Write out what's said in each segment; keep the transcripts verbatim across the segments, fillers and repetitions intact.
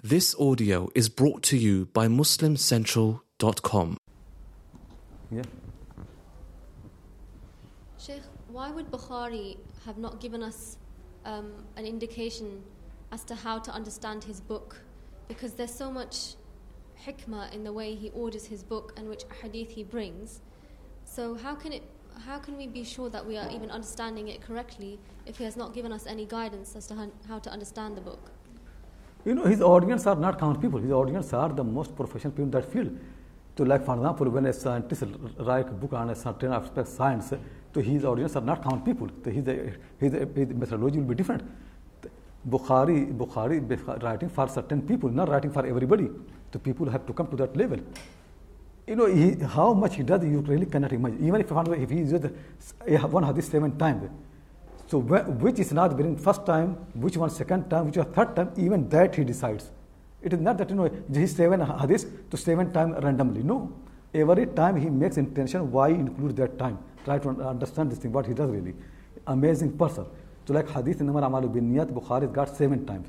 This audio is brought to you by muslim central dot com. Yeah. Sheikh, why would Bukhari have not given us um, an indication as to how to understand his book? Because there's so much hikmah in the way he orders his book and which hadith he brings. So how can it? How can we be sure that we are even understanding it correctly if he has not given us any guidance as to how, how to understand the book? You know, his audience are not common people. His audience are the most professional people in that field. So, like for example, when a scientist write a book on a certain aspect of science, so his audience are not common people. So his, his, his methodology will be different. Bukhari, Bukhari writing for certain people, not writing for everybody. So people have to come to that level. You know, he, how much he does, you really cannot imagine. Even if, if he uses one hadith seven times, so which is not being first time, which one second time, which one third time, even that he decides. It is not that, you know, he seven hadith to seven time randomly. No. Every time he makes intention why he includes that time. Try to understand this thing, what he does really. Amazing person. So like hadith in Namar Amalu bin Niyat, Bukhari got seven times.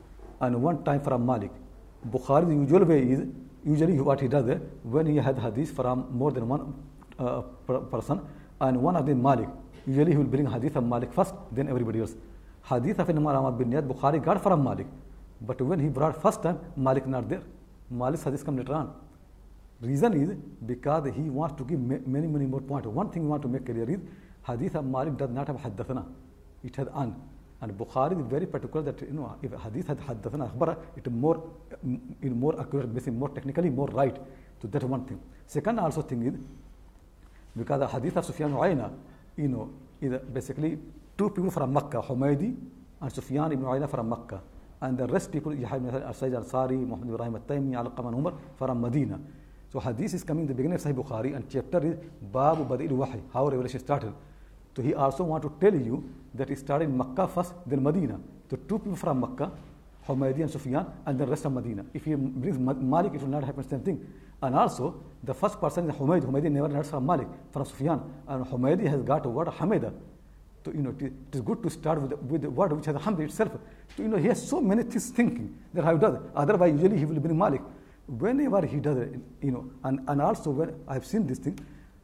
And one time from Malik. Bukhari's usual way is, usually what he does, when he had hadith from more than one uh, per person, and one of them Malik, usually he will bring hadith of Malik first, then everybody else. Hadith of Imam Ahmad bin Niyat, Bukhari got from Malik. But when he brought first time, Malik not there. Malik's hadith come later on. Reason is because he wants to give many, many more points. One thing he wants to make clear is, hadith of Malik does not have haddathana. It has an. And Bukhari is very particular that, you know, if hadith had haddathana akhbara, it is more, in more accurate, basically more technically more right. So that's one thing. Second also thing is, because the hadith of Sufyan Uayna, you know, is basically two people from Makkah, Humaydi and Sufyan ibn Uayna from Makkah. And the rest people, Yahya ibn Sayyid al-Ansari, Muhammad ibn Ibrahim al-Taymi, Al-Qam and Umar from Medina. So hadith is coming in the beginning of Sahih Bukhari, and chapter is Babu Badil Wahi, how revelation started. So he also want to tell you that it started in Makkah first, then Medina. So two people from Makkah, Humaydi and Sufyan, and the rest of Medina. If he brings Malik, it will not happen the same thing. And also, the first person is Humaydi. Humaydi never heard from Malik, from Sufyan. And Humaydi has got a word Hamida. So, you know, it is good to start with the, with the word which has Hamd itself. So, you know, he has so many things thinking that how he does. Otherwise, usually he will bring Malik. Whenever he does it, you know, and, and also when I have seen this thing,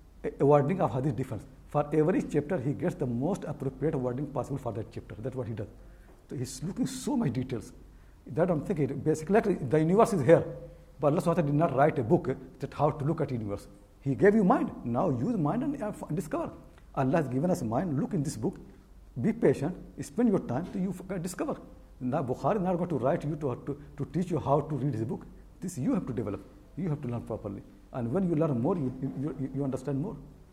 a wording of hadith difference. For every chapter, he gets the most appropriate wording possible for that chapter. That's what he does. So he's looking so much details. That I'm thinking, basically, like the universe is here. But Allah subhanahu wa ta'ala did not write a book that how to look at the universe. He gave you mind. Now use mind and uh, discover. Allah has given us mind. Look in this book. Be patient. Spend your time to you discover. Now Bukhari is not going to write you to, to, to teach you how to read his book. This you have to develop. You have to learn properly. And when you learn more, you, you, you understand more.